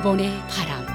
일본의 바람.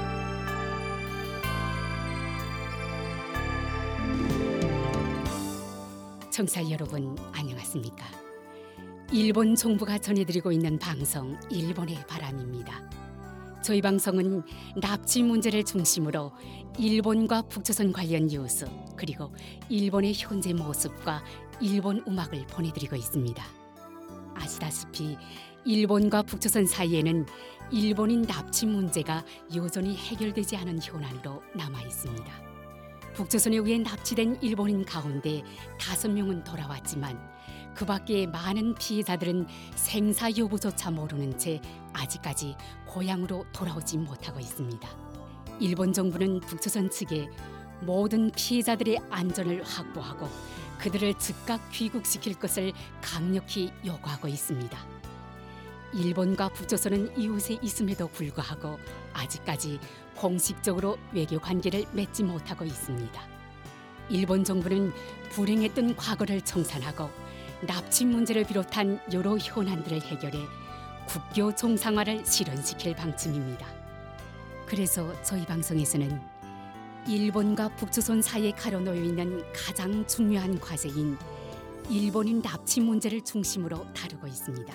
청취자 여러분 안녕하십니까? 일본 정부가 전해드리고 있는 방송 일본의 바람입니다. 저희 방송은 납치 문제를 중심으로 일본과 북조선 관련 뉴스 그리고 일본의 현재 모습과 일본 음악을 보내드리고 있습니다. 아시다시피 일본과 북조선 사이에는 일본인 납치 문제가 여전히 해결되지 않은 현안으로 남아 있습니다. 북조선에 의해 납치된 일본인 가운데 5명은 돌아왔지만 그 밖에 많은 피해자들은 생사 여부조차 모르는 채 아직까지 고향으로 돌아오지 못하고 있습니다. 일본 정부는 북조선 측에 모든 피해자들의 안전을 확보하고 그들을 즉각 귀국시킬 것을 강력히 요구하고 있습니다. 일본과 북조선은 이웃에 있음에도 불구하고 아직까지 공식적으로 외교 관계를 맺지 못하고 있습니다. 일본 정부는 불행했던 과거를 청산하고 납치 문제를 비롯한 여러 현안들을 해결해 국교 정상화를 실현시킬 방침입니다. 그래서 저희 방송에서는 일본과 북조선 사이에 가려놓여 있는 가장 중요한 과제인 일본인 납치 문제를 중심으로 다루고 있습니다.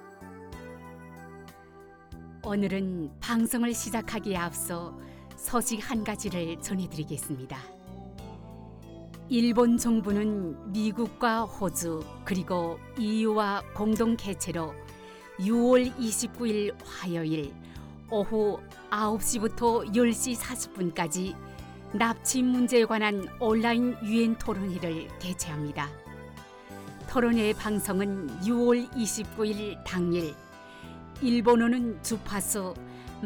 오늘은 방송을 시작하기에 앞서 소식 한 가지를 전해드리겠습니다. 일본 정부는 미국과 호주 그리고 EU와 공동 개최로 6월 29일 화요일 오후 9시부터 10시 40분까지 납치 문제에 관한 온라인 유엔 토론회를 개최합니다. 토론회 방송은 6월 29일 당일 일본어는 주파수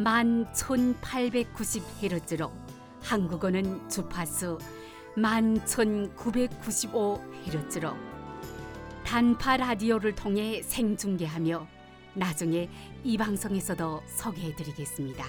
11,890Hz로 한국어는 주파수 11,995Hz로 단파 라디오를 통해 생중계하며 나중에 이 방송에서도 소개해드리겠습니다.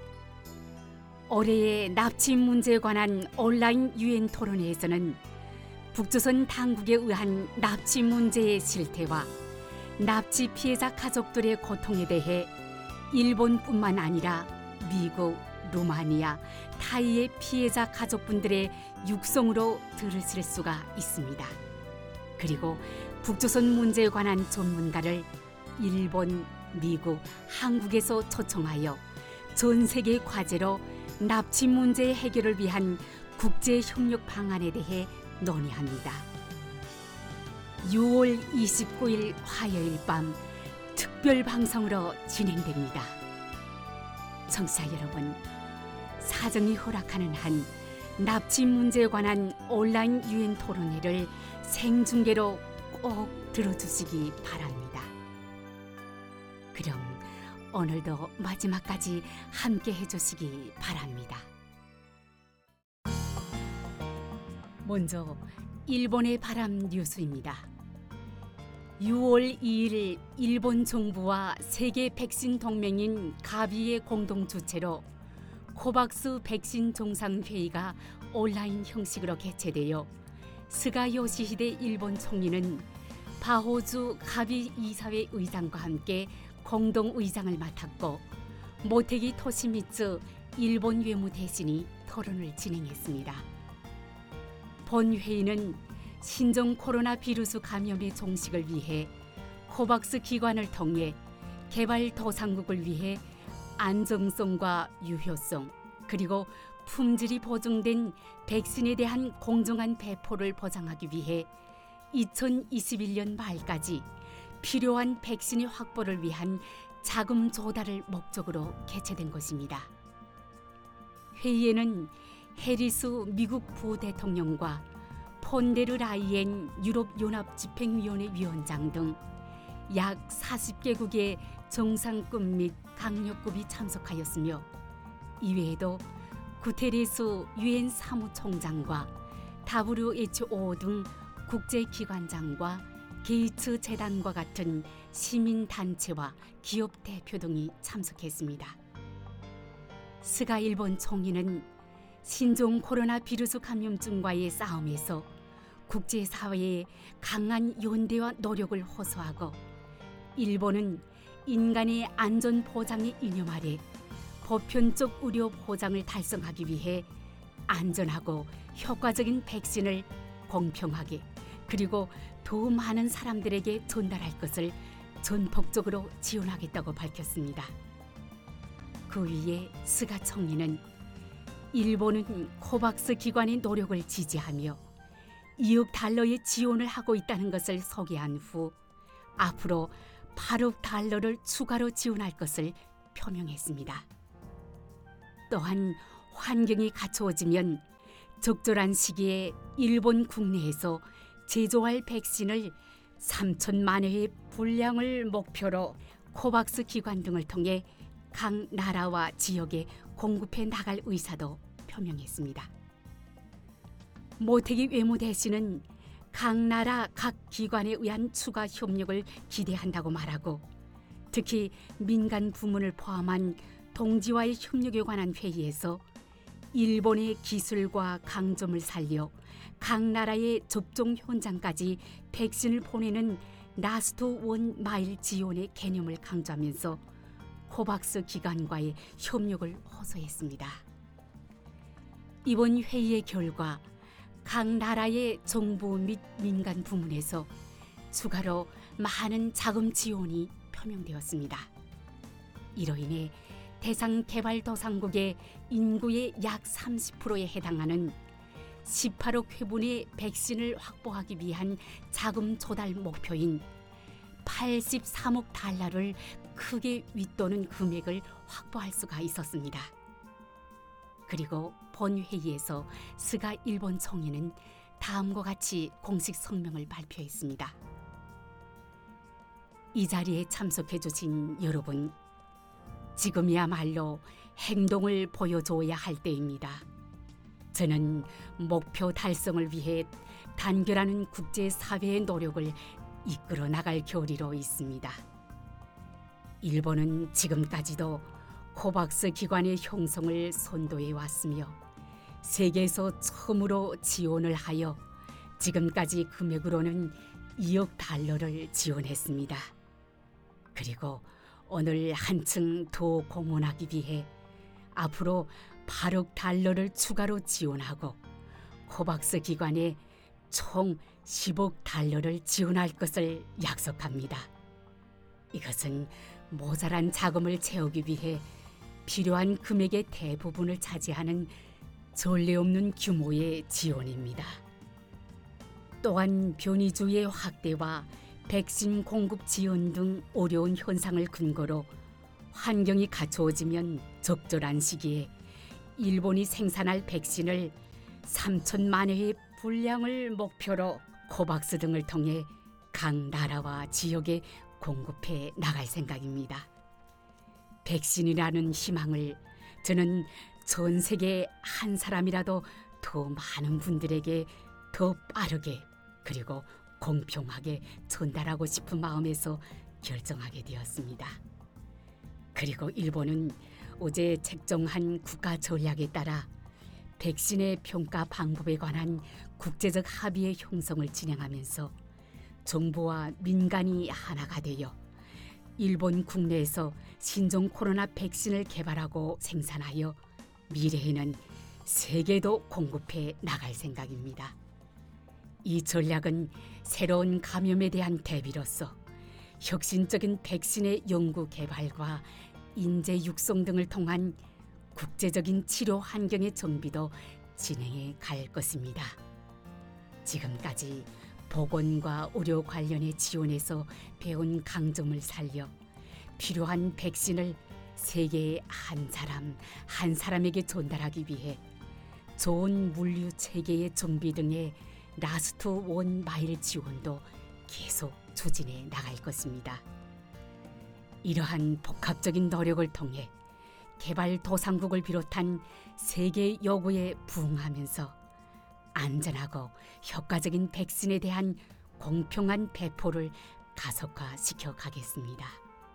올해의 납치 문제에 관한 온라인 유엔 토론회에서는 북조선 당국에 의한 납치 문제의 실태와 납치 피해자 가족들의 고통에 대해 일본뿐만 아니라 미국, 루마니아, 타이의 피해자 가족분들의 육성으로 들으실 수가 있습니다. 그리고 북조선 문제에 관한 전문가를 일본, 미국, 한국에서 초청하여 전 세계 과제로 납치 문제 해결을 위한 국제협력 방안에 대해 논의합니다. 6월 29일 화요일 밤 특별 방송으로 진행됩니다. 청취자 여러분, 사정이 허락하는 한 납치 문제에 관한 온라인 유엔 토론회를 생중계로 꼭 들어주시기 바랍니다. 그럼 오늘도 마지막까지 함께 해주시기 바랍니다. 먼저 일본의 바람 뉴스입니다. 6월 2일 일본 정부와 세계 백신 동맹인 가비의 공동 주최로 코박스 백신 정상회의가 온라인 형식으로 개최되어 스가 요시히데 일본 총리는 바호주 가비 이사회 의장과 함께 공동 의장을 맡았고 모테기 토시미츠 일본 외무대신이 토론을 진행했습니다. 본 회의는 신종 코로나 비루스 감염의 종식을 위해 코박스 기관을 통해 개발도상국을 위해 안정성과 유효성 그리고 품질이 보증된 백신에 대한 공정한 배포를 보장하기 위해 2021년 말까지 필요한 백신의 확보를 위한 자금 조달을 목적으로 개최된 것입니다. 회의에는 해리스 미국 부대통령과 폰데르 라이엔 유럽연합 집행위원회 위원장 등 약 40개국의 정상급 및 강력급이 참석하였으며 이외에도 구테레스 유엔 사무총장과 WHO 등 국제기관장과 게이츠 재단과 같은 시민단체와 기업 대표 등이 참석했습니다. 스가 일본 총리는 신종 코로나 비루스 감염증과의 싸움에서 국제사회의 강한 연대와 노력을 호소하고 일본은 인간의 안전 보장의 이념 아래 보편적 의료 보장을 달성하기 위해 안전하고 효과적인 백신을 공평하게 그리고 더 많은 사람들에게 전달할 것을 전폭적으로 지원하겠다고 밝혔습니다. 그 위에 스가 총리는 일본은 코박스 기관의 노력을 지지하며 2억 달러의 지원을 하고 있다는 것을 소개한 후 앞으로 8억 달러를 추가로 지원할 것을 표명했습니다. 또한 환경이 갖추어지면 적절한 시기에 일본 국내에서 제조할 백신을 3천만 회의 분량을 목표로 코박스 기관 등을 통해 각 나라와 지역에 공급해 나갈 의사도 표명했습니다. 모태기 외무대신은 각 나라 각 기관에 의한 추가 협력을 기대한다고 말하고 특히 민간 부문을 포함한 동지와의 협력에 관한 회의에서 일본의 기술과 강점을 살려 각 나라의 접종 현장까지 백신을 보내는 라스트 원 마일 지원의 개념을 강조하면서 코박스 기관과의 협력을 호소했습니다. 이번 회의의 결과 각 나라의 정부 및 민간 부문에서 추가로 많은 자금 지원이 표명되었습니다. 이로 인해 대상 개발도상국의 인구의 약 30%에 해당하는 18억 회분의 백신을 확보하기 위한 자금 조달 목표인 83억 달러를 크게 윗도는 금액을 확보할 수가 있었습니다. 그리고 본회의에서 스가 일본 총리는 다음과 같이 공식 성명을 발표했습니다. 이 자리에 참석해 주신 여러분, 지금이야말로 행동을 보여줘야 할 때입니다. 저는 목표 달성을 위해 단결하는 국제사회의 노력을 이끌어 나갈 결의로 있습니다. 일본은 지금까지도 코박스 기관의 형성을 선도해 왔으며 세계에서 처음으로 지원을 하여 지금까지 금액으로는 2억 달러를 지원했습니다. 그리고 오늘 한층 더 공헌하기 위해 앞으로 8억 달러를 추가로 지원하고 코박스 기관에 총 10억 달러를 지원할 것을 약속합니다. 이것은 모자란 자금을 채우기 위해 필요한 금액의 대부분을 차지하는 전례 없는 규모의 지원입니다. 또한 변이주의 확대와 백신 공급 지연 등 어려운 현상을 근거로 환경이 갖추어지면 적절한 시기에 일본이 생산할 백신을 3천만 회의 분량을 목표로 코박스 등을 통해 각 나라와 지역에 공급해 나갈 생각입니다. 백신이라는 희망을 저는 전 세계 한 사람이라도 더 많은 분들에게 더 빠르게 그리고 공평하게 전달하고 싶은 마음에서 결정하게 되었습니다. 그리고 일본은 어제 책정한 국가 전략에 따라 백신의 평가 방법에 관한 국제적 합의의 형성을 진행하면서 정부와 민간이 하나가 되어 일본 국내에서 신종 코로나 백신을 개발하고 생산하여 미래에는 세계도 공급해 나갈 생각입니다. 이 전략은 새로운 감염에 대한 대비로서 혁신적인 백신의 연구 개발과 인재 육성 등을 통한 국제적인 치료 환경의 정비도 진행해 갈 것입니다. 지금까지 보건과 의료 관련의 지원에서 배운 강점을 살려 필요한 백신을 세계의 한 사람 한 사람에게 전달하기 위해 좋은 물류 체계의 정비 등의 라스트 원 마일 지원도 계속 추진해 나갈 것입니다. 이러한 복합적인 노력을 통해 개발도상국을 비롯한 세계 요구에 부응하면서 안전하고 효과적인 백신에 대한 공평한 배포를 가속화시켜 가겠습니다.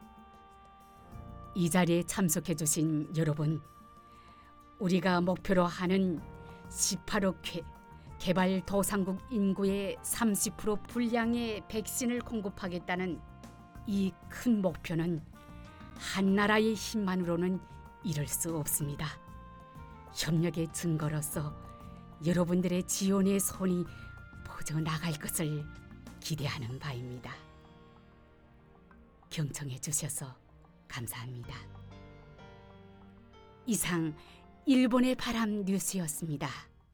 이 자리에 참석해 주신 여러분, 우리가 목표로 하는 18억 회 개발도상국 인구의 30% 분량의 백신을 공급하겠다는 이 큰 목표는 한 나라의 힘만으로는 이럴 수 없습니다. 협력의 증거로서 여러분들의 지원의 손이 퍼져나갈 것을 기대하는 바입니다. 경청해 주셔서 감사합니다. 이상 일본의 바람 뉴스였습니다.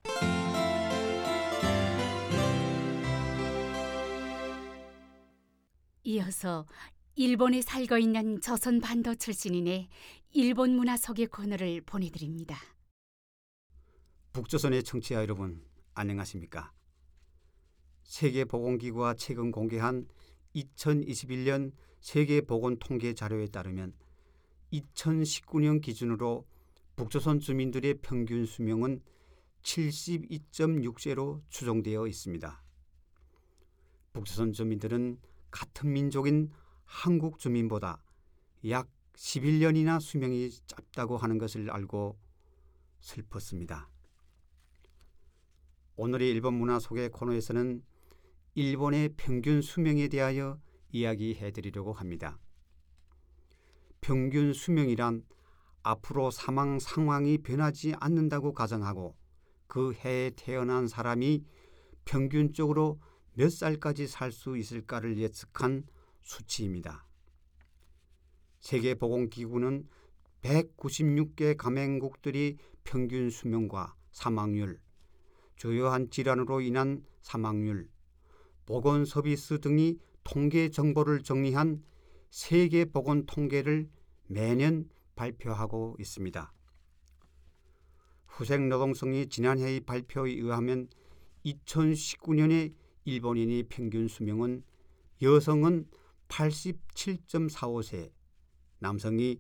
이어서 일본에 살고 있는 조선 반도 출신인의 일본 문화 소개 코너를 보내드립니다. 북조선의 청취자 여러분, 안녕하십니까? 세계보건기구가 최근 공개한 2021년 세계보건통계 자료에 따르면 2019년 기준으로 북조선 주민들의 평균 수명은 72.6세로 추정되어 있습니다. 북조선 주민들은 같은 민족인 한국 주민보다 약 11년이나 수명이 짧다고 하는 것을 알고 슬펐습니다. 오늘의 일본 문화 소개 코너에서는 일본의 평균 수명에 대하여 이야기해 드리려고 합니다. 평균 수명이란 앞으로 사망 상황이 변하지 않는다고 가정하고 그 해에 태어난 사람이 평균적으로 몇 살까지 살 수 있을까를 예측한 수치입니다. 세계보건기구는 196개 가맹국들이 평균 수명과 사망률, 주요한 질환으로 인한 사망률, 보건 서비스 등의 통계 정보를 정리한 세계보건통계를 매년 발표하고 있습니다. 후생노동성의 지난해의 발표에 의하면 2019년에 일본인의 평균 수명은 여성은 87.45세, 남성이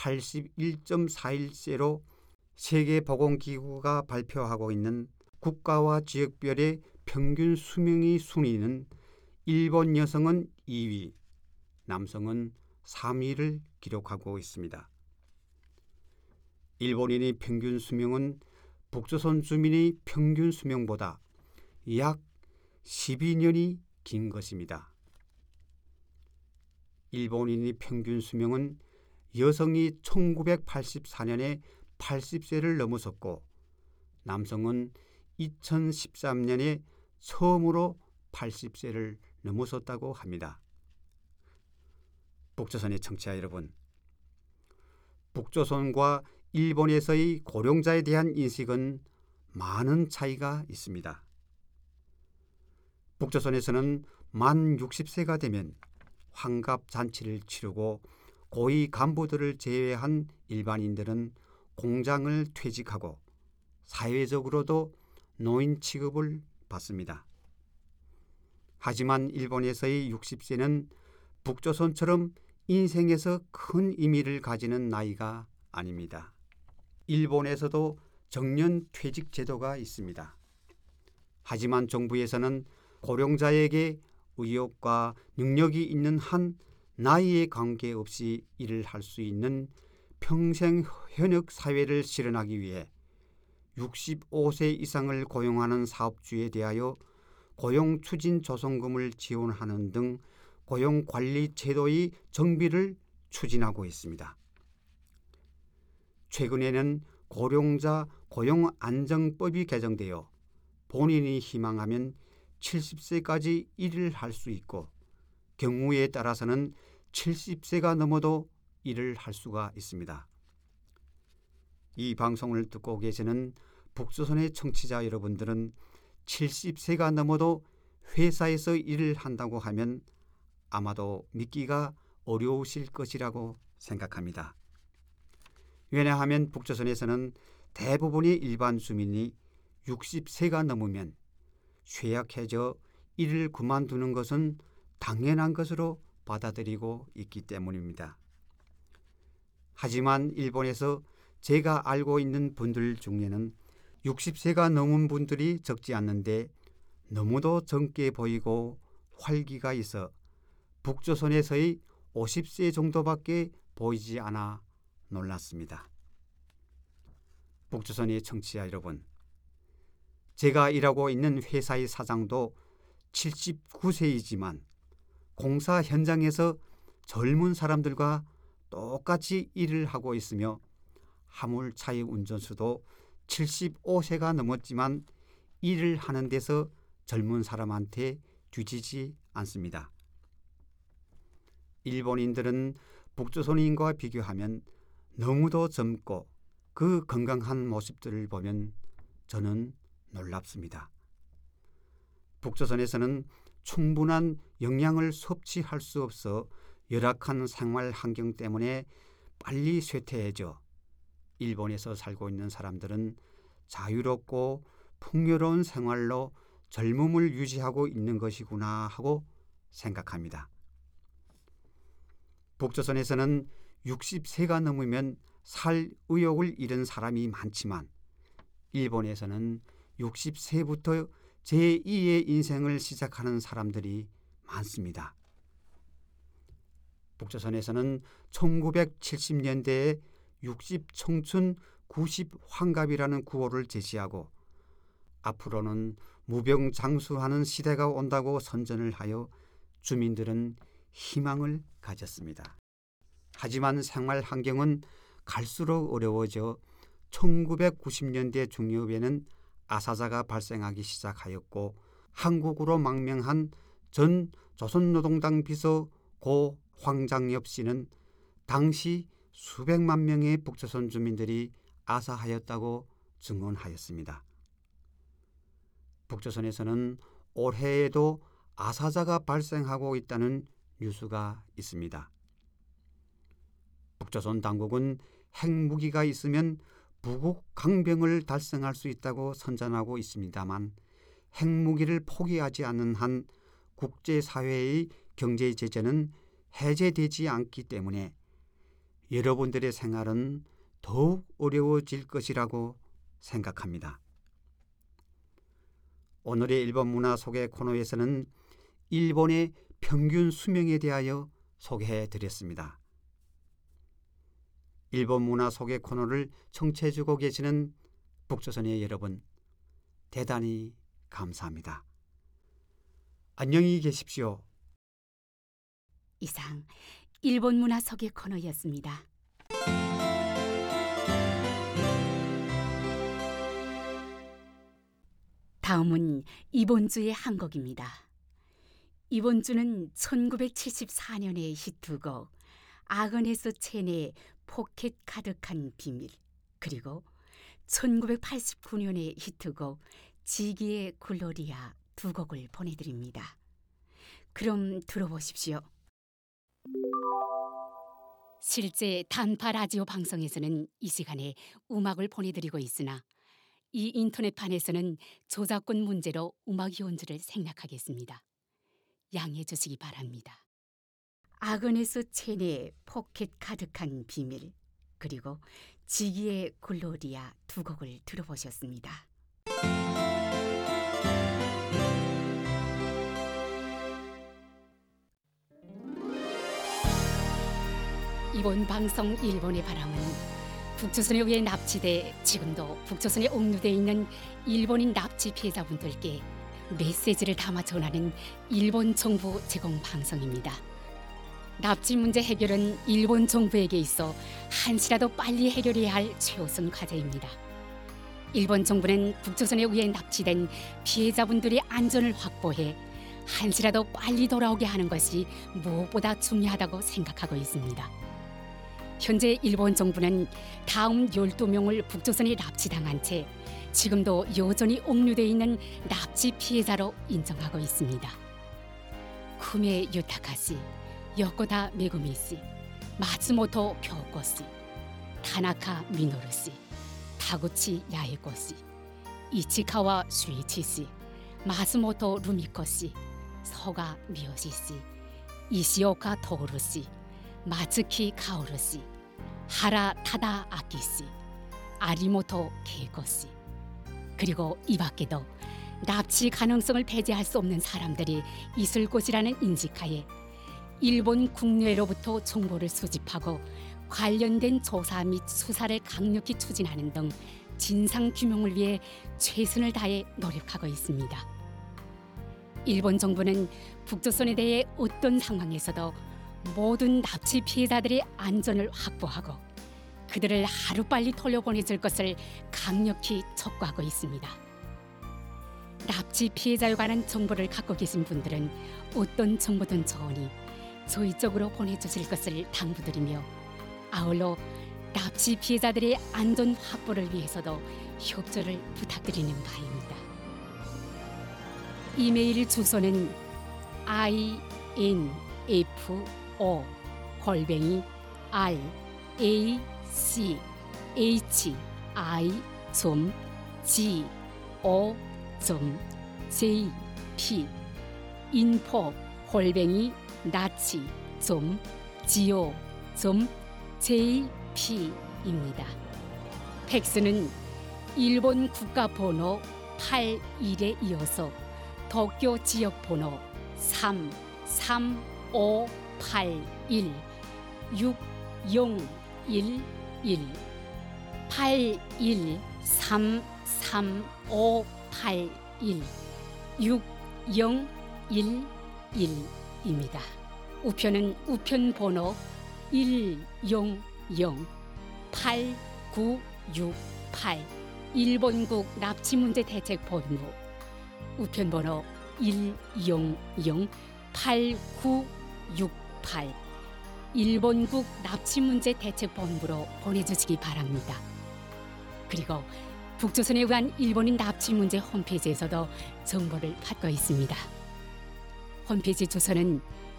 81.41세로 세계보건기구가 발표하고 있는 국가와 지역별의 평균 수명의 순위는 일본 여성은 2위, 남성은 3위를 기록하고 있습니다. 일본인의 평균 수명은 북조선 주민의 평균 수명보다 약 12년이 긴 것입니다. 일본인의 평균 수명은 여성이 1984년에 80세를 넘어섰고 남성은 2013년에 처음으로 80세를 넘어섰다고 합니다. 북조선의 청취자 여러분, 북조선과 일본에서의 고령자에 대한 인식은 많은 차이가 있습니다. 북조선에서는 만 60세가 되면 환갑 잔치를 치르고 고위 간부들을 제외한 일반인들은 공장을 퇴직하고 사회적으로도 노인 취급을 받습니다. 하지만 일본에서의 60세는 북조선처럼 인생에서 큰 의미를 가지는 나이가 아닙니다. 일본에서도 정년 퇴직 제도가 있습니다. 하지만 정부에서는 고령자에게 의욕과 능력이 있는 한 나이에 관계없이 일을 할 수 있는 평생 현역 사회를 실현하기 위해 65세 이상을 고용하는 사업주에 대하여 고용추진조성금을 지원하는 등 고용관리 제도의 정비를 추진하고 있습니다. 최근에는 고령자 고용안정법이 개정되어 본인이 희망하면 70세까지 일을 할 수 있고 경우에 따라서는 70세가 넘어도 일을 할 수가 있습니다. 이 방송을 듣고 계시는 북조선의 청취자 여러분들은 70세가 넘어도 회사에서 일을 한다고 하면 아마도 믿기가 어려우실 것이라고 생각합니다. 왜냐하면 북조선에서는 대부분의 일반 주민이 60세가 넘으면 쇠약해져 일을 그만두는 것은 당연한 것으로 받아들이고 있기 때문입니다. 하지만 일본에서 제가 알고 있는 분들 중에는 60세가 넘은 분들이 적지 않는데 너무도 젊게 보이고 활기가 있어 북조선에서의 50세 정도밖에 보이지 않아 놀랐습니다. 북조선의 청취자 여러분, 제가 일하고 있는 회사의 사장도 79세이지만 공사 현장에서 젊은 사람들과 똑같이 일을 하고 있으며 화물차의 운전수도 75세가 넘었지만 일을 하는 데서 젊은 사람한테 뒤지지 않습니다. 일본인들은 북조선인과 비교하면 너무도 젊고 그 건강한 모습들을 보면 저는 놀랍습니다. 북조선에서는 충분한 영양을 섭취할 수 없어 열악한 생활 환경 때문에 빨리 쇠퇴해져 일본에서 살고 있는 사람들은 자유롭고 풍요로운 생활로 젊음을 유지하고 있는 것이구나 하고 생각합니다. 북조선에서는 60세가 넘으면 살 의욕을 잃은 사람이 많지만 일본에서는 60세부터 제2의 인생을 시작하는 사람들이 많습니다. 북조선에서는 1970년대에 60 청춘 90 환갑이라는 구호를 제시하고 앞으로는 무병장수하는 시대가 온다고 선전을 하여 주민들은 희망을 가졌습니다. 하지만 생활 환경은 갈수록 어려워져 1990년대 중엽에는 아사자가 발생하기 시작하였고 한국으로 망명한 전 조선노동당 비서 고 황장엽 씨는 당시 수백만 명의 북조선 주민들이 아사하였다고 증언하였습니다. 북조선에서는 올해에도 아사자가 발생하고 있다는 뉴스가 있습니다. 북조선 당국은 핵무기가 있으면 부국 강병을 달성할 수 있다고 선전하고 있습니다만 핵무기를 포기하지 않는 한 국제사회의 경제 제재는 해제되지 않기 때문에 여러분들의 생활은 더욱 어려워질 것이라고 생각합니다. 오늘의 일본 문화 소개 코너에서는 일본의 평균 수명에 대하여 소개해 드렸습니다. 일본 문화 소개 코너를 청취해주고 계시는 북조선의 여러분, 대단히 감사합니다. 안녕히 계십시오. 이상 일본 문화 소개 코너였습니다. 다음은 이번 주의 한 곡입니다. 이번 주는 1974년의 히트곡 아그네스 첸의 포켓 가득한 비밀, 그리고 1989년의 히트곡 지기의 글로리아 두 곡을 보내드립니다. 그럼 들어보십시오. 실제 단파 라디오 방송에서는 이 시간에 음악을 보내드리고 있으나 이 인터넷판에서는 저작권 문제로 음악 연주를 생략하겠습니다. 양해해 주시기 바랍니다. 아그네스 첸의 포켓 가득한 비밀, 그리고 지기의 글로리아 두 곡을 들어보셨습니다. 이번 방송 일본의 바람은 북조선에 의해 납치돼 지금도 북조선에 옥류돼 있는 일본인 납치 피해자분들께 메시지를 담아 전하는 일본 정부 제공 방송입니다. 납치 문제 해결은 일본 정부에게 있어 한시라도 빨리 해결해야 할 최우선 과제입니다. 일본 정부는 북조선에 의해 납치된 피해자분들의 안전을 확보해 한시라도 빨리 돌아오게 하는 것이 무엇보다 중요하다고 생각하고 있습니다. 현재 일본 정부는 다음 12명을 북조선에 납치당한 채 지금도 여전히 옥류돼 있는 납치 피해자로 인정하고 있습니다. 쿠메 유타카 씨, 요코다 메구미 씨, 마츠모토 교코 씨, 타나카 미노루 씨, 타구치 야에코 씨, 이치카와 슈이치 씨, 마츠모토 루미코 씨, 소가 미요시 씨, 이시오카 토루 씨, 마츠키 카오루 씨, 하라 타다 아키 씨, 아리모토 케이코 씨, 그리고 이 밖에도 납치 가능성을 배제할 수 없는 사람들이 있을 곳이라는 인식하에 일본 국내로부터 정보를 수집하고 관련된 조사 및 수사를 강력히 추진하는 등 진상규명을 위해 최선을 다해 노력하고 있습니다. 일본 정부는 북조선에 대해 어떤 상황에서도 모든 납치 피해자들의 안전을 확보하고 그들을 하루빨리 돌려보내줄 것을 강력히 촉구하고 있습니다. 납치 피해자에 관한 정보를 갖고 계신 분들은 어떤 정보든 좋으니 저희 쪽으로 보내주실 것을 당부드리며 아울러 납치 피해자들의 안전 확보를 위해서도 협조를 부탁드리는 바입니다. 이메일 주소는 info@rachi.go.jp info@nachi.go.jp입니다. 팩스는 일본 국가번호 81에 이어서 도쿄 지역번호 33581 6011 81333581 6011입니다. 우편은 우편번호 1008968 일본국 납치문제 대책본부 우편번호 1008968 일본국 납치문제 대책본부로 보내주시기 바랍니다. 그리고 북조선에 의한 일본인 납치문제 홈페이지에서도 정보를 받고 있습니다. 홈페이지 주소는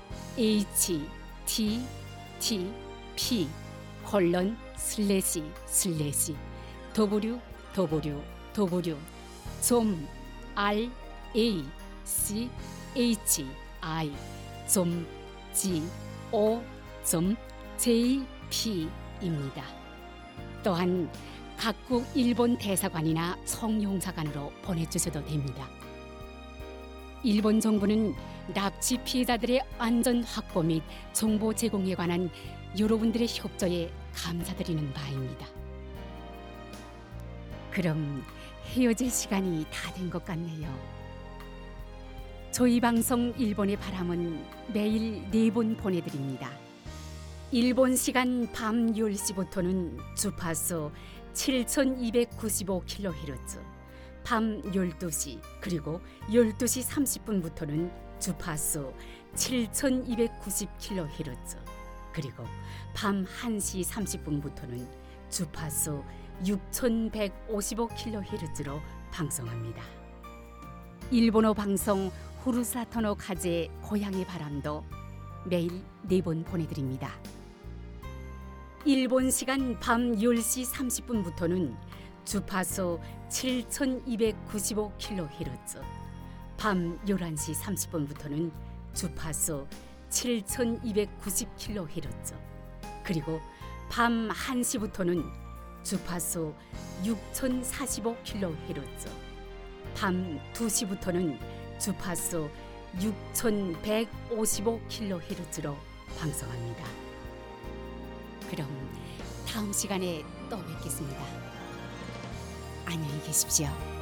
www.raci.go.jp입니다. 또한 각국 일본 대사관이나 총용사관으로 보내주셔도 됩니다. 일본 정부는 납치 피해자들의 안전 확보 및 정보 제공에 관한 여러분들의 협조에 감사드리는 바입니다. 그럼 헤어질 시간이 다 된 것 같네요. 저희 방송 일본의 바람은 매일 4번 보내드립니다. 일본 시간 밤 10시부터는 주파수 7295kHz, 밤 12시 그리고 12시 30분부터는 주파수 7290kHz, 그리고 밤 1시 30분부터는 주파수 6155kHz로 방송합니다. 일본어 방송 후루사토노 카제 고향의 바람도 매일 4번 보내드립니다. 일본 시간 밤 10시 30분부터는 주파수 7295kHz, 밤 11시 30분부터는 주파수 7290kHz, 그리고 밤 1시부터는 주파수 6045kHz, 밤 2시부터는 주파수 6155kHz로 방송합니다. 그럼 다음 시간에 또 뵙겠습니다. 안녕히 계십시오.